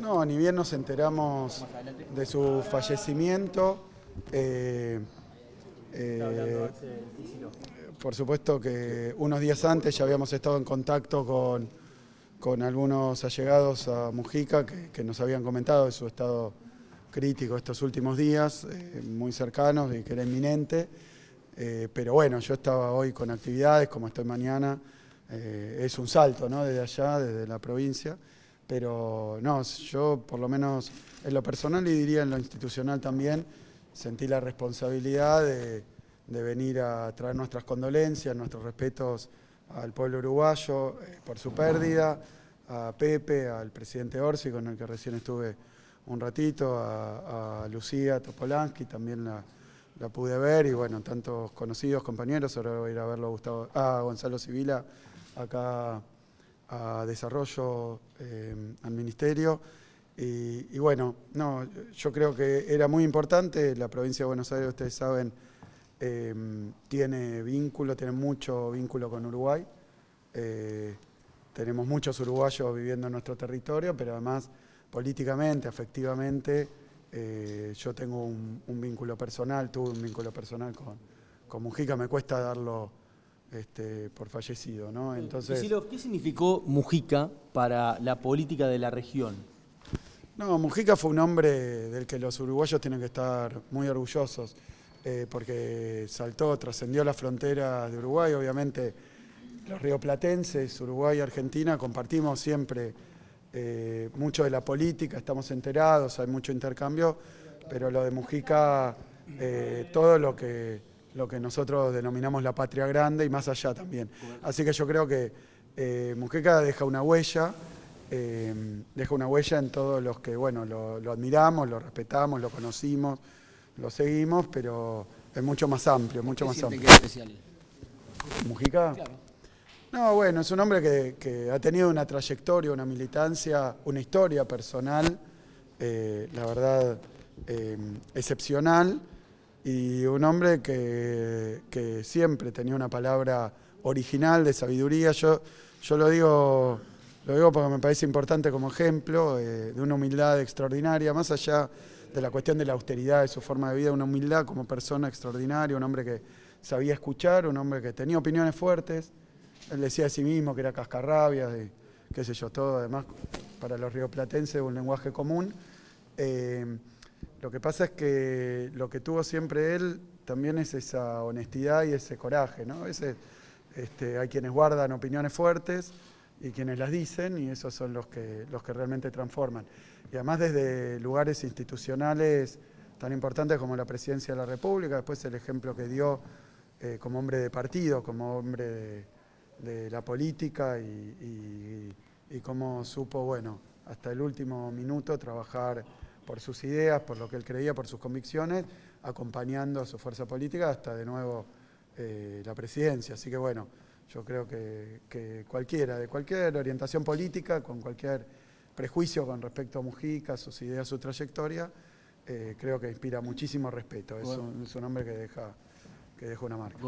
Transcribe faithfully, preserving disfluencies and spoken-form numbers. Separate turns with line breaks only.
No, ni bien nos enteramos de su fallecimiento. Eh, eh, por supuesto que unos días antes ya habíamos estado en contacto con, con algunos allegados a Mujica que, que nos habían comentado de su estado crítico estos últimos días, eh, muy cercanos y que era inminente. Eh, pero bueno, yo estaba hoy con actividades, como estoy mañana. Eh, es un salto, ¿no? Desde allá, desde la provincia. Pero no, yo por lo menos en lo personal y diría en lo institucional también, sentí la responsabilidad de, de venir a traer nuestras condolencias, nuestros respetos al pueblo uruguayo eh, por su pérdida, a Pepe, al presidente Orsi, con el que recién estuve un ratito, a, a Lucía Topolansky, también la, la pude ver, y bueno, tantos conocidos compañeros. Ahora voy a ir a verlo a, Gustavo, a Gonzalo Sibila acá a Desarrollo, eh, al Ministerio. Y, y bueno, no, yo creo que era muy importante. La provincia de Buenos Aires, ustedes saben, eh, tiene vínculo, tiene mucho vínculo con Uruguay. Eh, tenemos muchos uruguayos viviendo en nuestro territorio, pero además políticamente, afectivamente, eh, yo tengo un, un vínculo personal, tuve un vínculo personal con, con Mujica. Me cuesta darlo Este, por fallecido, ¿no? Entonces,
Kicillof, ¿qué significó Mujica para la política de la región?
No, Mujica fue un hombre del que los uruguayos tienen que estar muy orgullosos, eh, porque saltó, trascendió la frontera de Uruguay. Obviamente los rioplatenses, Uruguay y Argentina, compartimos siempre eh, mucho de la política, estamos enterados, hay mucho intercambio, pero lo de Mujica, eh, todo lo que, lo que nosotros denominamos la patria grande y más allá también. Así que yo creo que eh, Mujica deja una huella. Eh, deja una huella en todos los que, bueno, lo, lo admiramos, lo respetamos, lo conocimos, lo seguimos, pero es mucho más amplio, mucho más amplio.
¿Qué es especial?
¿Mujica?
Claro.
No, bueno, es un hombre que, que ha tenido una trayectoria, una militancia, una historia personal, eh, la verdad, eh, excepcional, y un hombre que, que siempre tenía una palabra original, de sabiduría. Yo, yo lo digo... Lo digo porque me parece importante como ejemplo eh, de una humildad extraordinaria, más allá de la cuestión de la austeridad de su forma de vida, una humildad como persona extraordinaria, un hombre que sabía escuchar, un hombre que tenía opiniones fuertes. Él decía de sí mismo que era cascarrabias, de qué sé yo, todo, además para los rioplatenses un lenguaje común. Eh, lo que pasa es que lo que tuvo siempre él también es esa honestidad y ese coraje, ¿no? A veces este, hay quienes guardan opiniones fuertes y quienes las dicen, y esos son los que, los que realmente transforman. Y además desde lugares institucionales tan importantes como la Presidencia de la República, después el ejemplo que dio eh, como hombre de partido, como hombre de, de la política, y, y, y cómo supo, bueno, hasta el último minuto trabajar por sus ideas, por lo que él creía, por sus convicciones, acompañando a su fuerza política hasta de nuevo eh, la presidencia. Así que bueno, yo creo que, que cualquiera, de cualquier orientación política, con cualquier prejuicio con respecto a Mujica, sus ideas, su trayectoria, eh, creo que inspira muchísimo respeto. Es un, es un hombre que deja, que deja una marca.